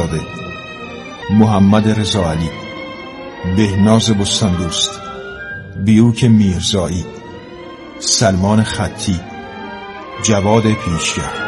زاده، محمد رضا علی، بهناز بستاندوست، بیوک میرزایی، سلمان خطی، جواد پیشگر.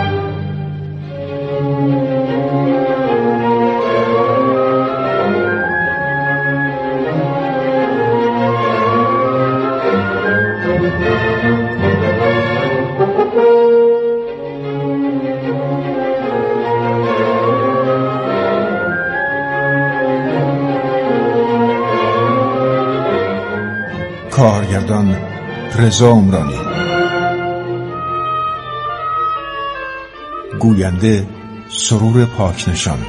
کارگردان رضا عمرانی، گوینده سرور پاکنشان،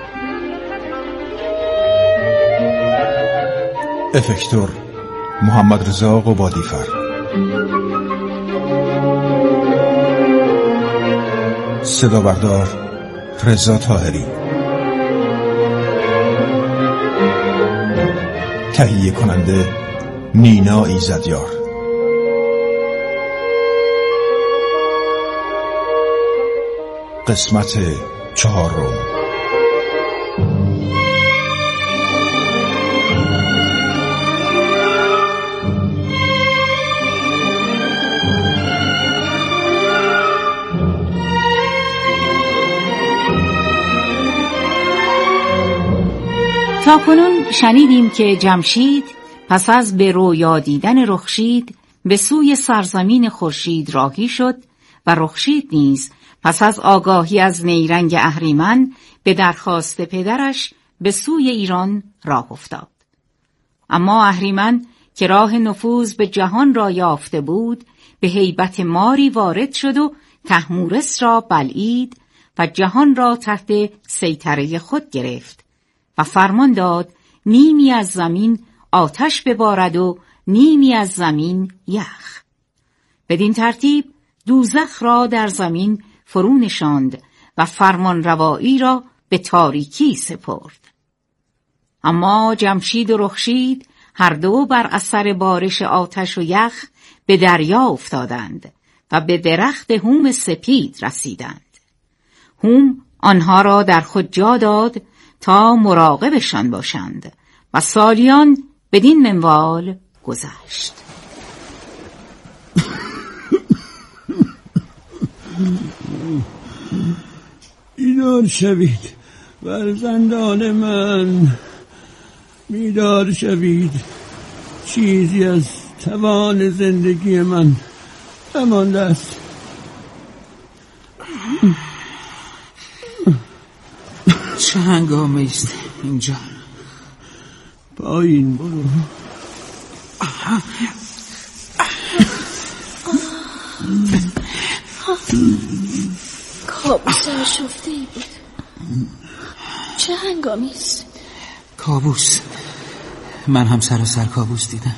افکتور محمد رضا قبادیفر، صدا بردار رضا طاهری، تهیه کننده نینا ایزدیار. قسمت 4. تاکنون شنیدیم که جمشید پس از به رویا دیدن رخشید به سوی سرزمین خورشید راهی شد و رخشید نیز پس از آگاهی از نیرنگ اهریمن به درخواست پدرش به سوی ایران راه افتاد. اما اهریمن که راه نفوذ به جهان را یافته بود، به هیبت ماری وارد شد و طهمورث را بلعید و جهان را تحت سیطره خود گرفت و فرمان داد نیمی از زمین آتش ببارد و نیمی از زمین یخ. بدین ترتیب دوزخ را در زمین فرو نشاند و فرمان روایی را به تاریکی سپرد. اما جمشید و رخشید هر دو بر اثر بارش آتش و یخ به دریا افتادند و به درخت هوم سپید رسیدند. هوم آنها را در خود جا داد تا مراقبشان باشند و سالیان بدین منوال گذشت. بیدار شوید فرزندان من، بیدار شوید. چیزی از توان زندگی من نمانده است. چه هنگامی است اینجا؟ پایین برو. کابوس آشفته ای بود. چه هنگامی است؟ کابوس؟ من هم سراسر کابوس دیدم.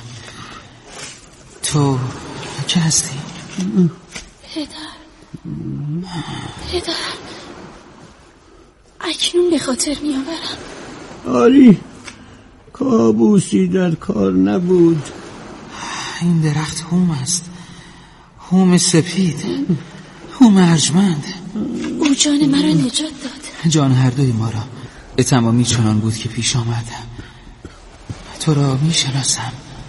تو که هستی؟ پدر اکنون به خاطر می آورم. آری، کابوسی در کار نبود. این درخت هوم است، هوم سپید، هوم ارجمند. او جان مرا نجات داد. جان هر دوی ما را به تمامی چنان بود که پیش آمدم. تو را می شناسم.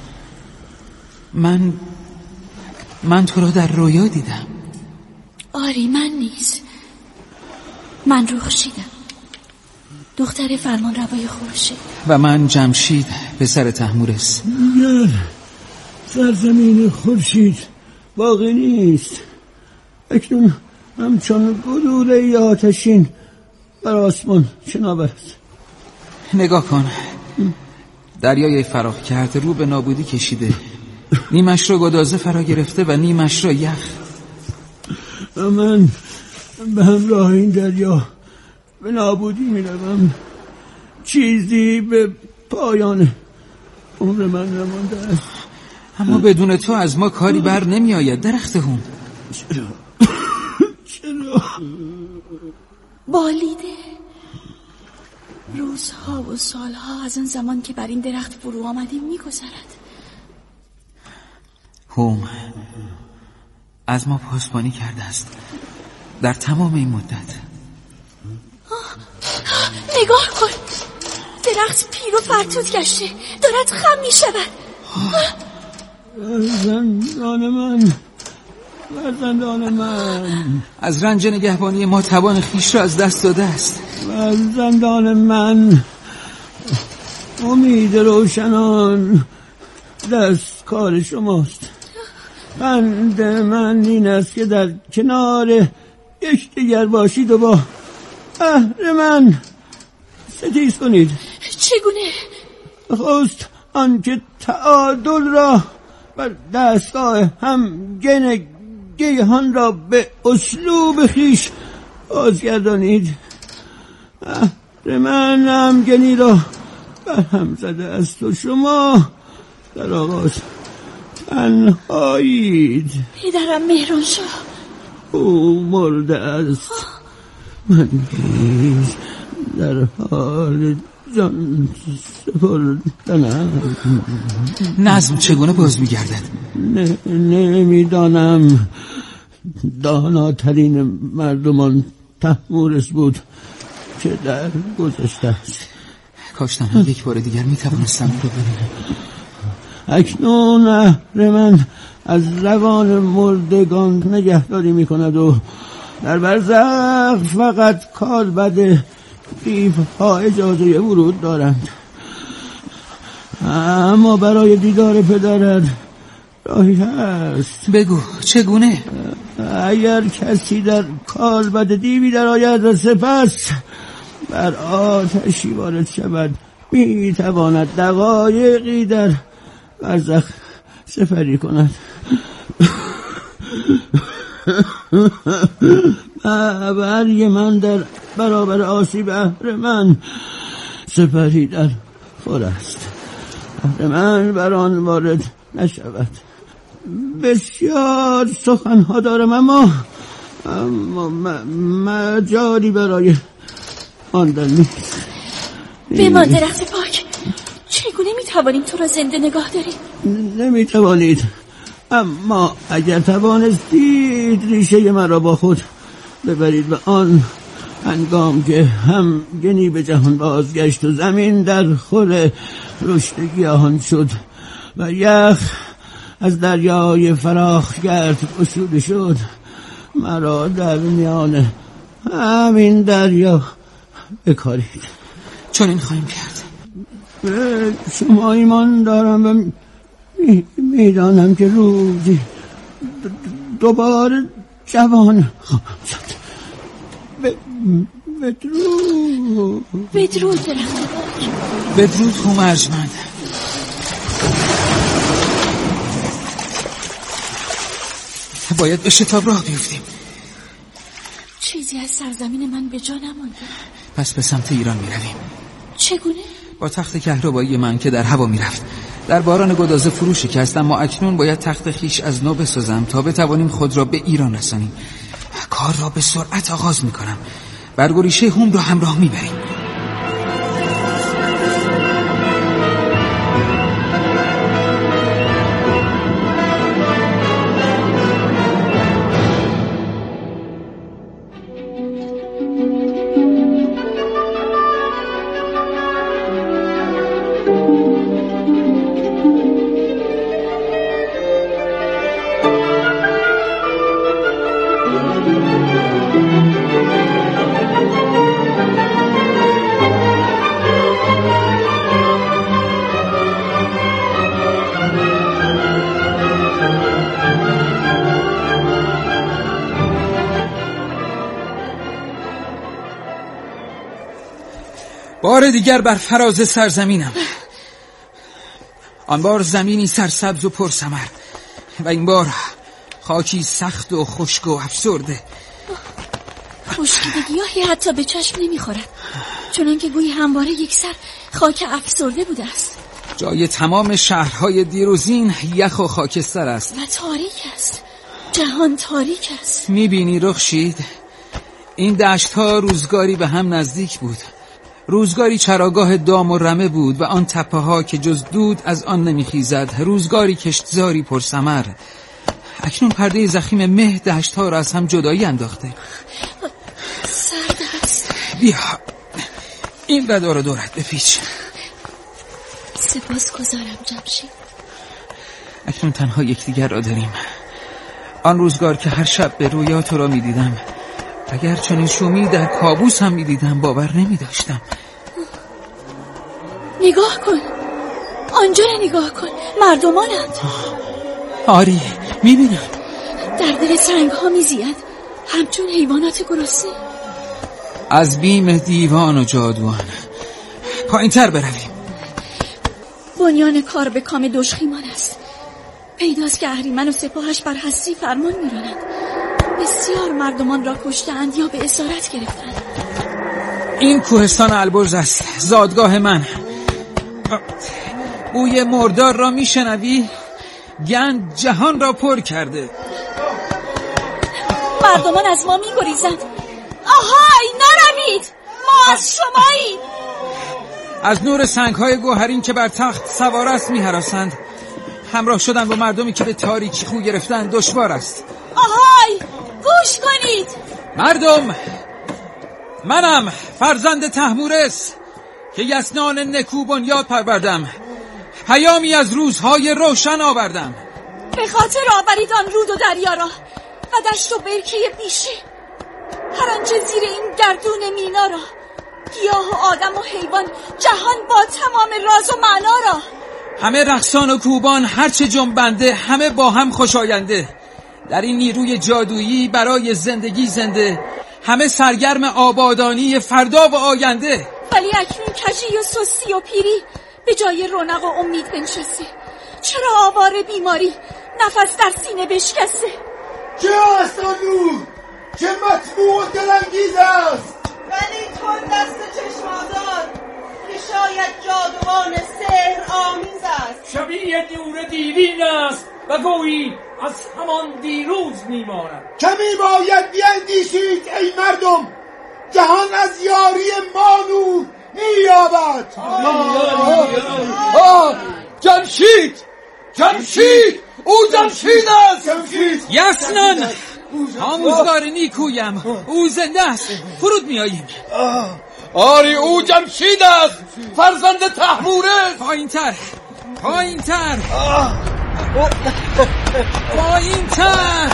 من تو را در رویا دیدم. آری، من نیز. من رخشیدم، دختر فرمان روای خورشید. و من جمشید، پسر طهمورث. دیگر سرزمین خورشید باقی نیست. اکنون همچون گلوله آتشین بر آسمان شناورد. نگاه کن، دریای فراخ کرده رو به نابودی کشیده. نیمش را گدازه فرا گرفته و نیمش را یخ. و من به همراه این دریا به نابودی می روم. چیزی به پایان عمر من نمانده است. اما بدون تو از ما کاری بر نمی آید درخت هوم. چرا؟ بالیده. روزها و سالها از آن زمان که بر این درخت فرو آمدیم می گذرد. هوم از ما پاسبانی کرده است در تمام این مدت. نگاه کن، درخت پیر و فرتود گشته، دارد خم می شود. فرزندان من، فرزندان من، از رنج نگهبانی ما توان خویش را از دست داده است. فرزندان من، امید روشنان دست کار شماست. پند من این است که در کنار یکدیگر باشید و با اهرمن ستیز کنید. چگونه؟ خواست آنکه تعادل را بر دستگاه همگن گیهان را به اسلوب خیش بازگردانید. اهرمن همگنی را برهم زده است و شما در آغاز تنهایید. پدرم مهرانشاه او مرده است، من نیز در حال جان سپردنم. نظم چگونه باز می‌گردد؟ نمیدانم. داناترین مردمان طهمورث بود که در گذشته است. کاش تنها یک بار دیگر میتوانستم رو ببینم. اکنون اهرمن از روان مردگان نگهداری میکند و در برزخ فقط کالبد قیف‌ها اجازه ورود دارند. اما برای دیدار پدرت راهی هست. بگو چگونه؟ اگر کسی در کالبد دیوی در آید و سپس بر آتشی وارد شود، میتواند دقایقی در برزخ سپری کند. برگ من در برابر آسیب اهرمن سپری در خور است. اهرمن بر آن وارد نشود. بسیار سخنها دارم اما مجالی برای ماندن نیست. بمان درخت پاک، چگونه میتوانیم تو را زنده نگاه داریم؟ نمیتوانید، اما اگر توانستید ریشه مرا با خود ببرید و آن هنگام که همگنی به جهان بازگشت و زمین در خور رشد گیاهان شد و یخ از دریای فراخ گرد گشوده شد، مرا در میان همین دریا بکارید. چون این خواهیم کرد. به شما ایمان دارم و میدانم که روزی دوباره جوان خواهم شد. بدرود. بدرود درخت پاک. بدرود هومرجمند. باید به شتاب راه بیفتیم. چیزی از سرزمین من به جا نمانده. پس به سمت ایران میرویم. چگونه؟ با تخت کهربایی من که در هوا میرفت در باران گدازه فرو شکست، اما اکنون باید تخت خیش از نو بسازم تا بتوانیم خود را به ایران رسانیم. کار را به سرعت آغاز میکنم. برگ و ریشه هوم را همراه میبریم. بار دیگر بر فراز سرزمینم. آن بار زمینی سرسبز و پرثمر و این بار خاکی سخت و خشک و افسرده. خشکیده گیاهی حتی به چشم نمیخورد، چنانکه گویی همواره یک سر خاک افسرده بوده است. جای تمام شهرهای دیروزین یخ و خاکستر است و تاریک است. جهان تاریک است. میبینی رخشید؟ این دشتها روزگاری به هم نزدیک بود. روزگاری چراگاه دام و رمه بود و آن تپه ها که جز دود از آن نمیخیزد. روزگاری کشتزاری پرثمر. اکنون پرده زخیم مه دشت ها را از هم جدایی انداخته. سرد است. بیا این قدا رو دورت بپیچ. سپاسگزارم جمشید. اکنون تنها یکدیگر را داریم. آن روزگار که هر شب به رویا تو را می‌دیدم، اگر چنین شومی در کابوس هم می‌دیدم باور نمی‌داشتم. نگاه کن، آنجا را نگاه کن، مردمانند. آری می‌بینم. در دل سنگ ها می‌زید همچون حیوانات گرسنه. از بیم دیوان و جادوان پایین‌تر برویم. بنیان کار به کام دشخیمان است. پیداست که اهریمن و سپاهش بر هستی فرمان می‌رانند. بسیار مردمان را کشتند یا به اسارت گرفتند. این کوهستان البرز است، زادگاه من. بوی مردار را میشنوی؟ گند جهان را پر کرده. مردمان از ما میگریزند. آهای نروید، ما از شماییم. از نور سنگ‌های گوهرین که بر تخت سوار است می‌هراسند. همراه شدن با مردمی که به تاریکی خو گرفتن دشوار است. آهای گوش کنید. مردم، منم فرزند تحمورس که یسنان نکو بنیاد پروردم. پیامی از روزهای روشن آوردم. به خاطر آورید آن رود و دریا را و دشت و برکه بیشه، هر آنچه زیر این گردون مینا را، گیاه و آدم و حیوان، جهان با تمام راز و معنا را. همه رقصان و کوبان، هرچه جنبنده، همه با هم خوشاینده. در این نیروی جادویی برای زندگی زنده، همه سرگرم آبادانی فردا و آینده. ولی اکنون کجی و سستی و پیری به جای رونق و امید بنشسته. چرا آوار بیماری نفس در سینه بشکسته؟ چه است آن نور؟ چه مطبوع و دلانگیز است؟ ولی تون دست چشمازاد که شاید جادوان سحر آمیز است. شبیه نور دیرین است و گویی از همان دیروز میماند. کمی باید بیندیشید ای مردم، جهان از یاری ما نور مییابد. جمشید! جمشید! او جمشید است! یسنان! آموزگار نیکویم، او زنده است. فرود میاییم. آری او جمشید است، فرزند تحمورس. پایین‌تر، پایین‌تر، پایین‌تر.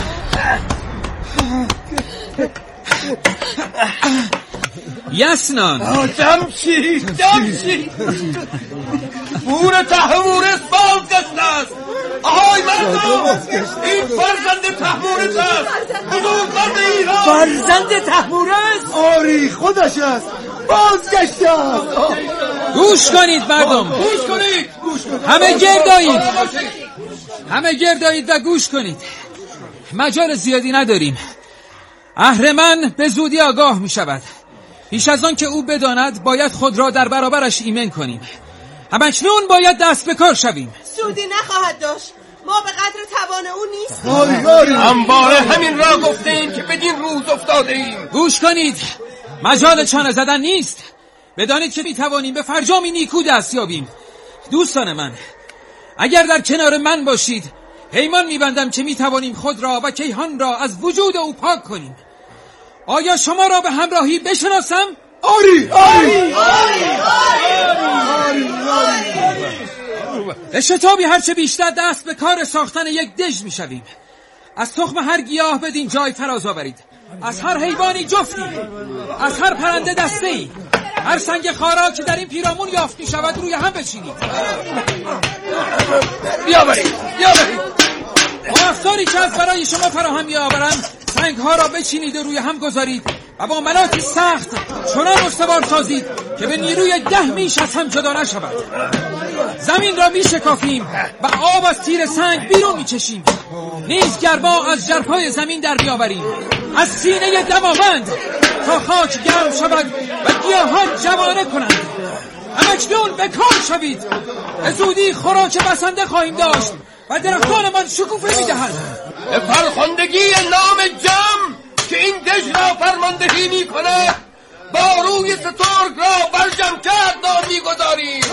یسنان! جمشید! جمشید! پور تحمورس بازگشت است. آهای مردم، این فرزند تحمورس است، بزرگمرد ایران. فرزند تحمورس؟ آری خودش است، بازگشته است. گوش کنید مردم، گوش کنید. همه گردایید، همه گردایید و گوش کنید. مجال زیادی نداریم. اهرمن به زودی آگاه می شود. پیش از آن که او بداند باید خود را در برابرش ایمن کنیم. همکنون باید دست به کار شویم. سودی نخواهد داشت، ما به قدر توان او نیستیم. همواره همین را گفتیم که بدین روز افتاده ایم. گوش کنید، مجال چانه زدن نیست. بدانید که میتوانیم به فرجامی نیکو دست یابیم. دوستان من، اگر در کنار من باشید پیمان میبندم که میتوانیم خود را و کیهان را از وجود او پاک کنیم. آیا شما را به همراهی بشناسم؟ آری! به شتابی هرچه بیشتر دست به کار ساختن یک دژ میشویم. از تخم هر گیاه بدین جای فراز آورید، از هر حیوانی جفتی، از هر پرنده دسته‌ای، هر سنگ خارا که در این پیرامون یافت می شود روی هم بچینید. بیاورید. با افزاری که از برای شما فراهم می‌آورم، سنگ ها را بچینید و روی هم گذارید و با ملاتی سخت چنان استوار سازید که به نیروی 10 میش از هم جدا نشود. زمین را میشکافیم و آب از تیر سنگ بیرون میچشیم. نیز گرما از ژرفای زمین در بیاوریم، از سینه دماوند، تا خاک گرم شود و گیاهان جوانه کنند. همکنون به کار شوید. به زودی خوراک بسنده خواهیم داشت و درختانمان شکوفه میدهند. به فرخندگی نام جم که این دژ را فرماندهی می کند، با روی سترگ را برجم کرد نام می گذاریم.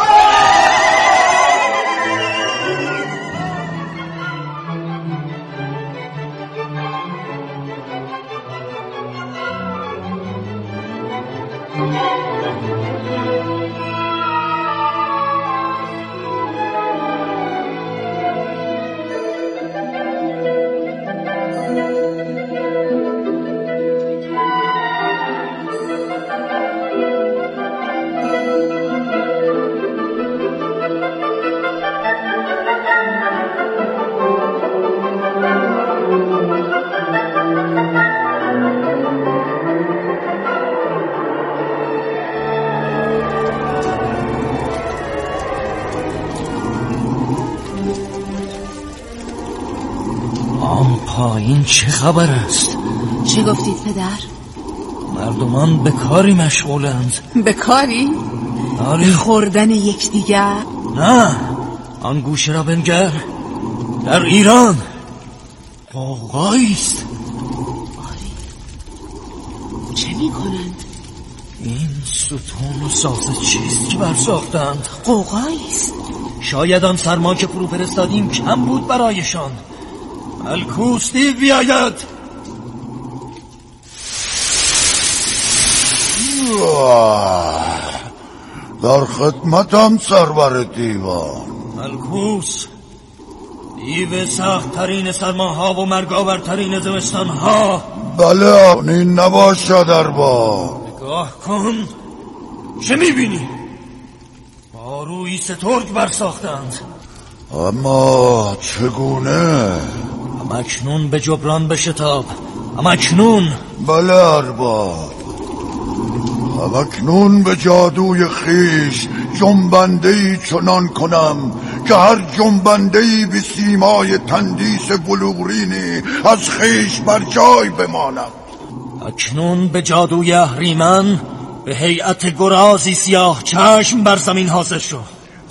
این چه خبر است؟ چی گفتید پدر؟ مردمان به کاری مشغولند. به کاری؟ آری. خوردن یکدیگر؟ نه، آن گوشه را بنگر. در ایران قوقایی است. آری. چه میکنند؟ این ستون و ساز چیست که برساختند؟ قوقایی است. شاید آن فرمان که فرو فرستادیم کم بود برایشان. الکوس دیو بیاید. در خدمتم سرور دیوان. الکوس، دیو سخت ترین سرماها و مرگاورترین زمستان ها. بله، این نباشد ارباب. نگاه کن، چه میبینی؟ با روی سترگ برساختند. اما چگونه؟ همکنون به جبران بشتاب. همکنون. بله ارباب. همکنون به جادوی خیش جنبنده‌ای چنان کنم که هر جنبنده‌ای به سیمای تندیس بلورینی از خیش بر جای بماند. اکنون به جادوی اهریمن به هیئت گرازی سیاه چشم بر زمین حاضر شو.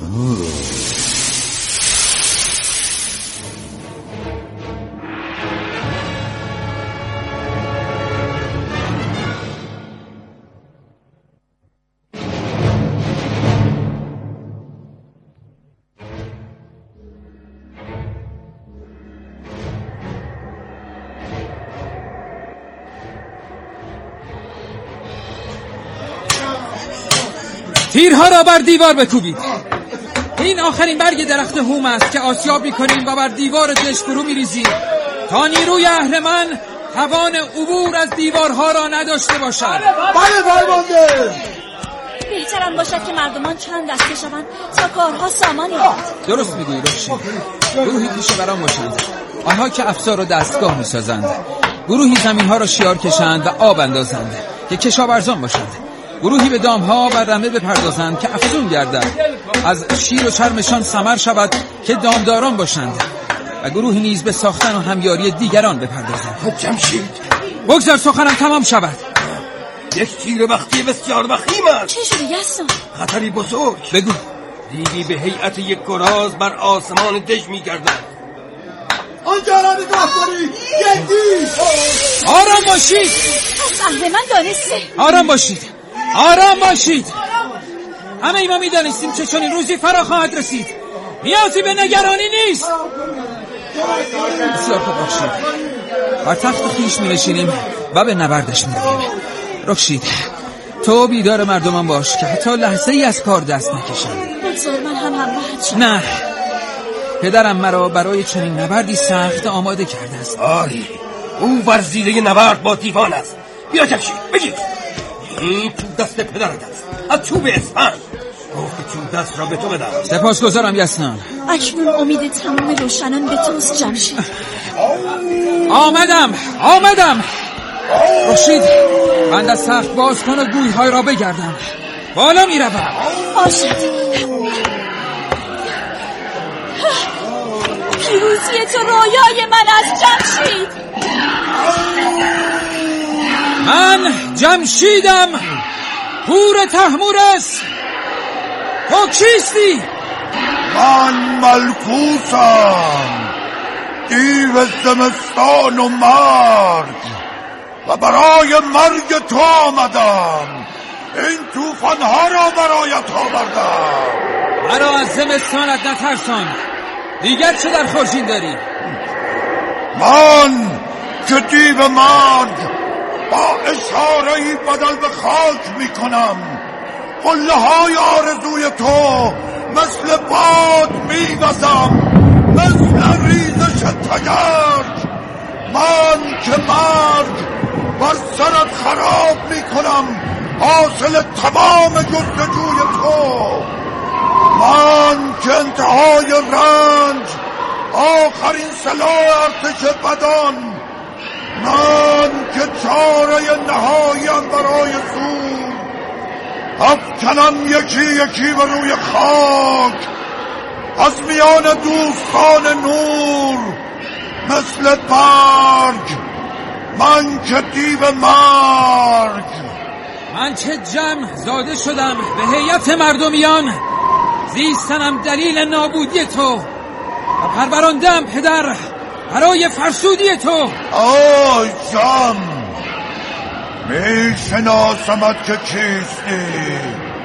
تیرها را بر دیوار بکوبید. این آخرین برگ درخت هوم است که آسیاب می‌کنیم و بر دیوار دشت فرو می‌ریزیم تا نیروی اهرمن توان عبور از دیوارها را نداشته باشد. بله فرمانده. بهترم باشد که مردمان چند دسته شوند تا کارها سامانی است. درست میگویی رخشید. گروهی پیش بران باشند، آنها که افسار و دستگاه می‌سازند. گروهی زمین‌ها را شیار کشند و آب اندازند که کشاورزان باشند. گروهی به دامها و رمه بپردازند که افزون گردد، از شیر و چرمشان ثمر شود که دامداران باشند. و گروهی نیز به ساختن و همیاری دیگران بپردازند. جمشید، بگذار سخنم تمام شود. یک تیر بختی بسیار وخیم است. چه شده یسون؟ خطری بزرگ. بگو. دیوی به هیئت یک گراز بر آسمان دژ می‌گردد. آنجا را نگاه داری. یکی. آرام باشید. از اهرمن دانسته. آرام باشید. آرام باشید. همه ما می‌دانستیم چه چنین روزی فرا خواهد رسید. نیازی به نگرانی نیست. بسیار خوب رخشید. بر تخت خویش می‌نشینیم و به نبردش می‌رویم. رخشید، تو بیدار مردمان باش که حتی لحظه‌ای از کار دست نکشند. بگذار من هم همراهت شم. نه، پدرم مرا برای چنین نبردی سخت آماده کرده است. آری، او ورزیده نبرد با دیوان است. بیا جمشید، بگیر. این چوب دست پدرت است، از چوب اسفند. گفت چوب دست را به تو بدم. سپاسگزارم یسنان. اکنون امید تمام روشنان به توست جمشید. آمدم. رخشید، بند از سخت باز کن و گویهای را بگردم. بالا می روم. باشد. پیروزی تو رویای من است جمشید. من جمشیدم، پور تحمورس. تو کیستی؟ من ملکوسم، دیو زمستان و مرگ، و برای مرگ تو آمدم. این توفانها را برایت آوردم. مرا از زمستانت نترسان. دیگر چه در خورشید داری؟ من که دیو مرگ با اشاره‌ای بدل به خاک می کنم. قله های آرزوی تو مثل باد می وزم، مثل ریزش تگرگ. من که مرگ بر سرت خراب می کنم، حاصل تمام جستجوی تو. من که انتهای رنج، آخرین سلاح ارتش بدان، من که چاره نهاییم برای سود، افکنم یکی یکی به روی خاک از میان دوستان نور. مثل برگ، من که دیو مرگ. من چه جمع زاده شدم به هیئت مردمیان، زیستنم دلیل نابودی تو و پروراندم پدر برای فرسودی تو. آی جم، می شناسمت که چیستی.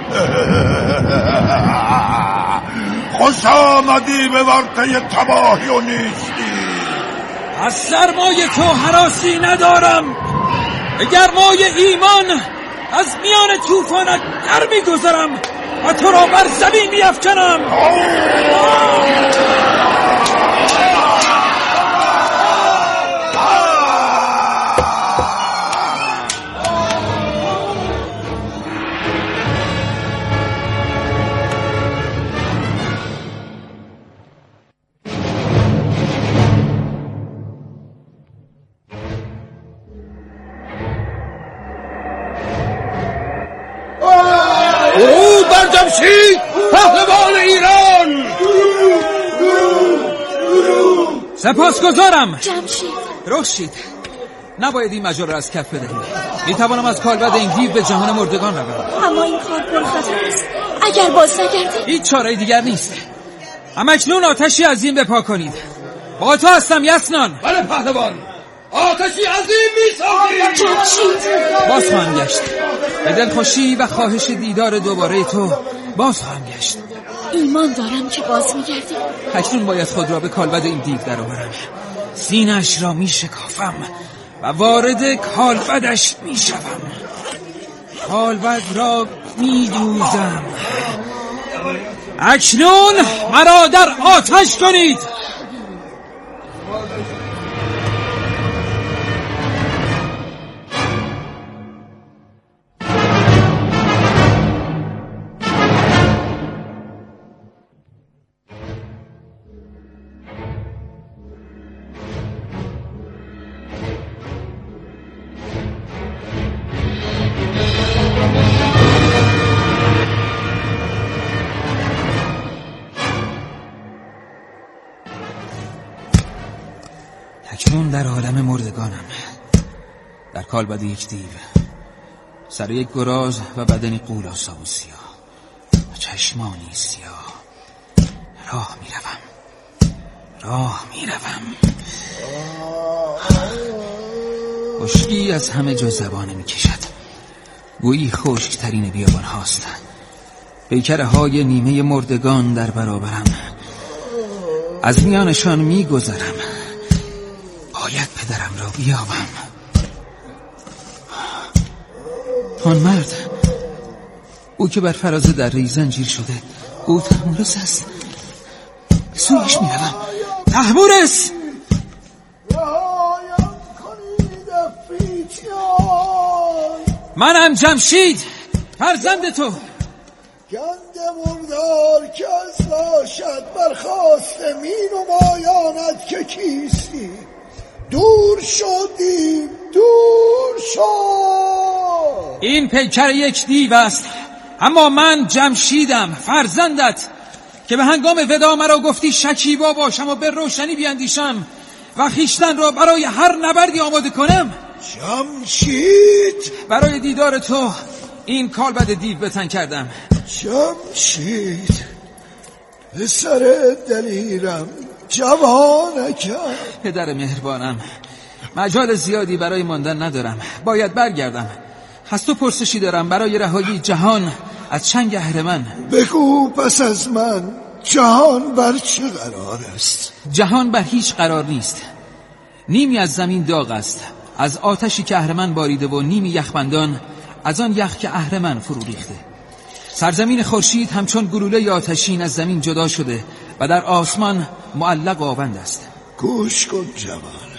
خوش آمدی به ورطه تباهی و نیستی. از سرمای تو هراسی ندارم، به گرمای ایمان از میان طوفانت در میگذرم و تو را بر زمین میافکنم. او بر جمشید پهلوان ایران. سپاسگزارم جمشید. رخشید، نباید این مجال را از کف بدهیم. میتوانم از کالبد این دیو به جهان مردگان روم. اما این کار پرخطر است. اگر باز نگردی هیچ چاره دیگر نیست. همکنون آتشی عظیم بپا کنید. با تو هستم یسنان. بله پهلوان، آتشی عظیم میسازیم. جمشید. باز خواهم گشت. به دلخوشی و خواهش دیدار دوباره تو باز خواهم گشت. ایمان دارم که باز میگردی. اکنون باید خود را به کالبد این دیو درآورم. سینه‌اش را میشکافم و وارد کالبدش میشوم. کالبد را میدوزم. اکنون مرا در آتش کنید. اکنون در عالم مردگانم، در کالبد یک دیو، سر یک گراز و بدنی قولاسا و سیاه و چشمانی سیاه. راه میروم. خشکی از همه جا زبانه میکشد. گویی خشکترین بیابان هاست. پیکره های نیمه مردگان در برابرم. از میانشان میگذرم. باید پدرم را بیابم. آن مرد، او که بر فراز دره زنجیر شده، او تحمورس است. سویش میروم. تحمورس! منم جمشید، فرزند تو. گند مردار که از باشد برخواست می نمایاند که کیستی. دور شدیم، دور شد. این پیکر یک دیو است، اما من جمشیدم، فرزندت، که به هنگام ودا مرا گفتی شکیبا باشم و به روشنی بیاندیشم و خویشتن را برای هر نبردی آماده کنم. جمشید، برای دیدار تو این کالبد دیو به تن کردم. جمشید، پسر دلیرم، جوانکم. پدر مهربانم، مجال زیادی برای ماندن ندارم، باید برگردم. از تو پرسشی دارم برای رهایی جهان از چنگ اهرمن. بگو پس از من جهان بر چه قرار است؟ جهان بر هیچ قرار نیست. نیمی از زمین داغ است، از آتشی که اهرمن باریده، و نیمی یخبندان از آن یخ که اهرمن فرو ریخته. سرزمین خورشید همچون گلوله آتشین از زمین جدا شده و در آسمان معلق و آوند است. گوش کن جوان،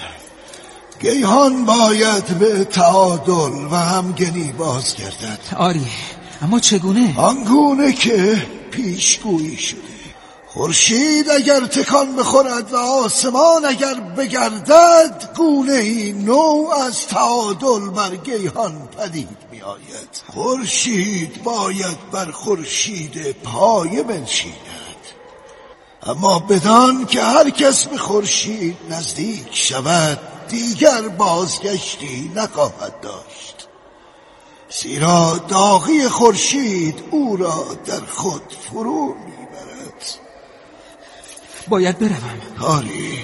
گیهان باید به تعادل و همگنی بازگردد. آری، اما چگونه؟ آنگونه که پیشگویی شده. خورشید اگر تکان بخورد و آسمان اگر بگردد، گونه ای نو از تعادل بر گیهان پدید می آید. خورشید باید بر خورشید پایه بنشیند. اما بدان که هر کس به خورشید نزدیک شود دیگر بازگشتی نخواهد داشت، زیرا داغی خورشید او را در خود فرو میبرد. باید بروم. آری،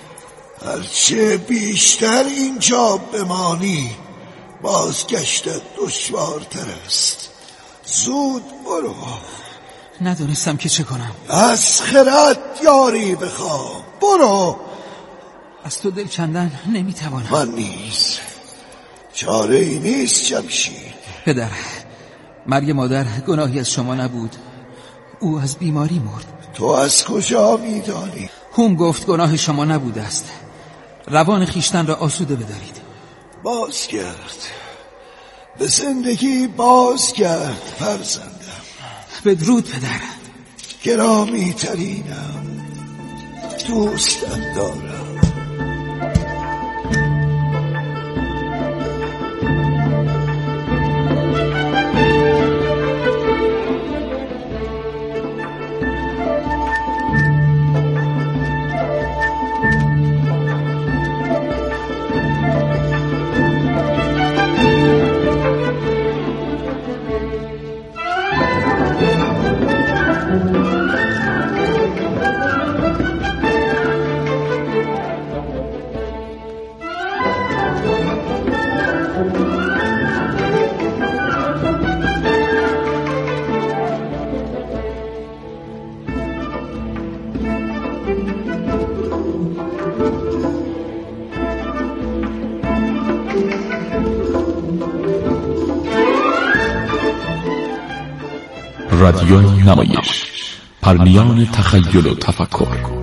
هرچه بیشتر اینجا بمانی بازگشتت دشوارتر است. زود برو. ندونستم که چه کنم. از خرد یاری بخواه. برو. از تو دل کندن نمیتوانم. من نیست، چاره ای نیست جمشید. پدر، مرگ مادر گناهی از شما نبود، او از بیماری مرد. تو از کجا میدانی؟ هم گفت گناه شما نبوده است. روان خیشتن را آسوده بدارید. بازگرد، به زندگی بازگرد فرزندم. بدرود پدر. گرامی ترینم، دوستت دارم. رادیو نمایش، پرنیان تخیل و تفکر.